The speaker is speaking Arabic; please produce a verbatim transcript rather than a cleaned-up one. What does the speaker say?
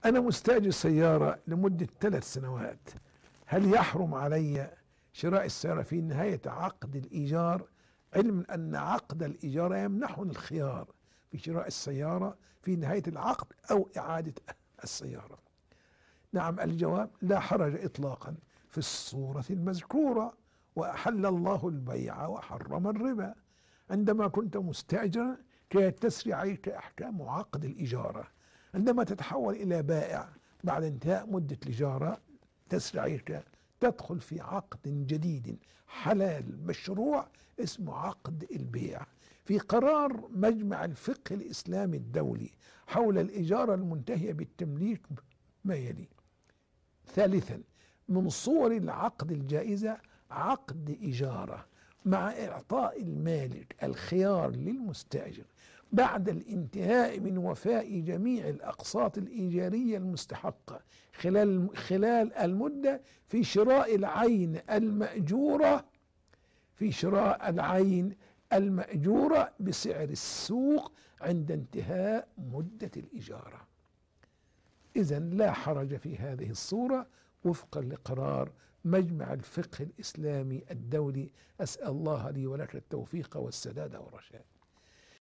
أنا مستأجر سيارة لمدة ثلاث سنوات، هل يحرم علي شراء السيارة في نهاية عقد الإيجار، علما أن عقد الإيجار يمنحني الخيار في شراء السيارة في نهاية العقد أو إعادة السيارة؟ نعم، الجواب لا حرج إطلاقا في الصورة المذكورة، وأحل الله البيع وحرم الربا. عندما كنت مستأجرا كانت تسري عليك أحكام عقد الإجارة، عندما تتحول إلى بائع بعد انتهاء مدة الإجارة تسري عليك تدخل في عقد جديد حلال مشروع اسمه عقد البيع. في قرار مجمع الفقه الإسلامي الدولي حول الإجارة المنتهية بالتمليك ما يلي: ثالثا، من صور العقد الجائزة عقد إجارة مع إعطاء المالك الخيار للمستأجر بعد الانتهاء من وفاء جميع الأقساط الإيجارية المستحقة خلال خلال المدة في شراء العين المأجورة في شراء العين المأجورة بسعر السوق عند انتهاء مدة الإجارة. إذن لا حرج في هذه الصورة وفقا لقرار مجمع الفقه الإسلامي الدولي. أسأل الله لي ولك التوفيق والسداد والرشاد.